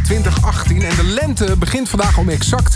2018. En de lente begint vandaag om exact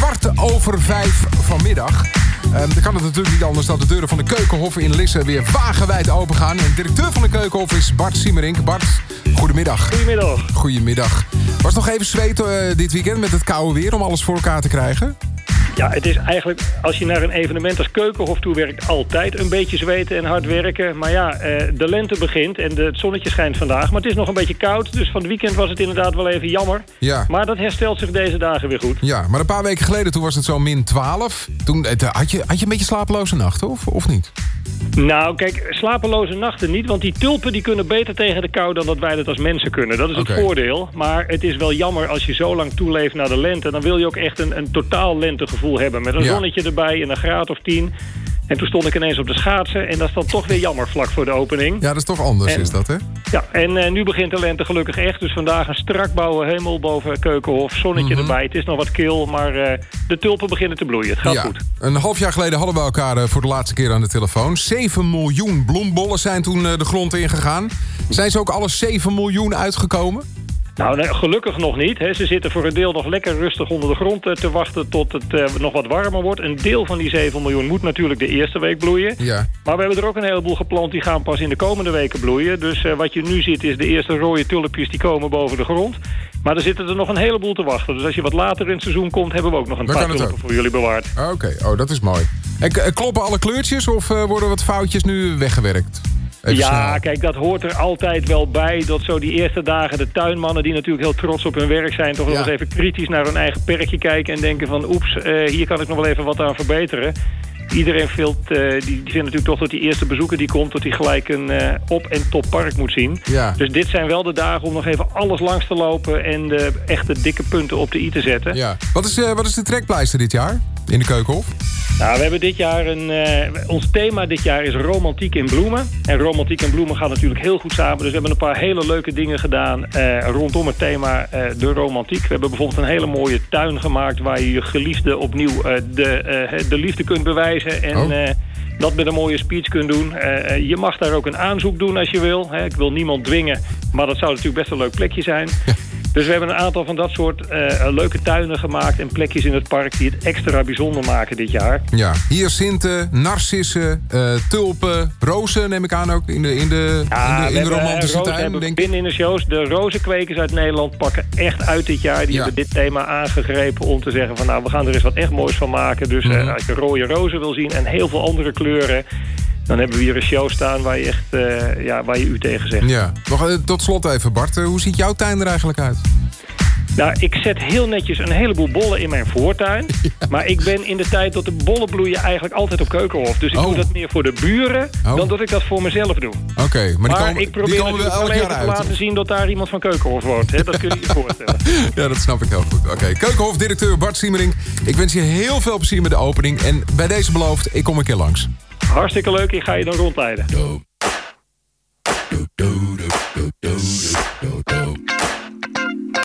5:15 vanmiddag. Dan kan het natuurlijk niet anders dat de deuren van de Keukenhof in Lisse weer wagenwijd open gaan. En de directeur van de Keukenhof is Bart Siemerink. Bart, goedemiddag. Goedemiddag. Goedemiddag. Was het nog even zweten dit weekend met het koude weer om alles voor elkaar te krijgen? Ja, het is eigenlijk, als je naar een evenement als Keukenhof toe werkt, altijd een beetje zweten en hard werken. Maar ja, de lente begint en het zonnetje schijnt vandaag. Maar het is nog een beetje koud, dus van het weekend was het inderdaad wel even jammer. Ja. Maar dat herstelt zich deze dagen weer goed. Ja, maar een paar weken geleden toen was het zo -12. Toen had je een beetje slapeloze nachten, of niet? Nou, kijk, slapeloze nachten niet, want die tulpen die kunnen beter tegen de kou dan dat wij dat als mensen kunnen. Dat is het voordeel. Maar het is wel jammer als je zo lang toeleeft naar de lente. Dan wil je ook echt een totaal lentegevoel hebben. Met een zonnetje erbij en een graad of 10. En toen stond ik ineens op de schaatsen. En dat is dan toch weer jammer vlak voor de opening. Ja, dat is toch anders, is dat, hè? Ja, en nu begint de lente gelukkig echt. Dus vandaag een strak blauwe hemel boven Keukenhof. Zonnetje erbij. Het is nog wat kil, maar de tulpen beginnen te bloeien. Het gaat goed. Een half jaar geleden hadden we elkaar voor de laatste keer aan de telefoon. 7 miljoen bloembollen zijn toen de grond ingegaan. Zijn ze ook alle 7 miljoen uitgekomen? Nou, nee, gelukkig nog niet. Hè. Ze zitten voor een deel nog lekker rustig onder de grond te wachten tot het nog wat warmer wordt. Een deel van die 7 miljoen moet natuurlijk de eerste week bloeien. Ja. Maar we hebben er ook een heleboel geplant die gaan pas in de komende weken bloeien. Dus wat je nu ziet is de eerste rode tulpjes die komen boven de grond. Maar er zitten er nog een heleboel te wachten. Dus als je wat later in het seizoen komt, hebben we ook nog een paar tulpen voor jullie bewaard. Oké, dat is mooi. En kloppen alle kleurtjes of worden wat foutjes nu weggewerkt? Kijk, dat hoort er altijd wel bij. Dat zo die eerste dagen de tuinmannen die natuurlijk heel trots op hun werk zijn, toch wel eens even kritisch naar hun eigen perkje kijken en denken van oeps, hier kan ik nog wel even wat aan verbeteren. Iedereen die vindt natuurlijk toch dat die eerste bezoeker die komt, dat hij gelijk een op- en top park moet zien. Ja. Dus dit zijn wel de dagen om nog even alles langs te lopen en de echte dikke punten op de i te zetten. Ja. Wat is de trekpleister dit jaar in de Keukenhof? Nou, we hebben dit jaar ons thema dit jaar is romantiek in bloemen. En romantiek in bloemen gaat natuurlijk heel goed samen. Dus we hebben een paar hele leuke dingen gedaan rondom het thema de romantiek. We hebben bijvoorbeeld een hele mooie tuin gemaakt waar je je geliefde opnieuw de liefde kunt bewijzen. En dat met een mooie speech kunt doen. Je mag daar ook een aanzoek doen als je wil. Ik wil niemand dwingen, maar dat zou natuurlijk best een leuk plekje zijn. Dus we hebben een aantal van dat soort leuke tuinen gemaakt en plekjes in het park die het extra bijzonder maken dit jaar. Ja, hyacinten, narcissen, tulpen, rozen neem ik aan ook in de romantische tuin. Denk ik. Binnen in de shows, de rozenkwekers uit Nederland pakken echt uit dit jaar. Die hebben dit thema aangegrepen om te zeggen van nou, we gaan er eens wat echt moois van maken. Dus als je rode rozen wil zien en heel veel andere kleuren, dan hebben we hier een show staan waar je echt waar je u tegen zegt. Ja. Nog tot slot even, Bart. Hoe ziet jouw tuin er eigenlijk uit? Nou, ik zet heel netjes een heleboel bollen in mijn voortuin. Ja. Maar ik ben in de tijd dat de bollen bloeien eigenlijk altijd op Keukenhof. Dus ik doe dat meer voor de buren dan dat ik dat voor mezelf doe. Oké, maar ik probeer natuurlijk wel even te laten zien dat daar iemand van Keukenhof woont. Hè? Dat kun je je voorstellen. Ja, dat snap ik heel goed. Oké, Keukenhof-directeur Bart Siemerink. Ik wens je heel veel plezier met de opening. En bij deze beloofd, ik kom een keer langs. Hartstikke leuk, ik ga je dan rondleiden.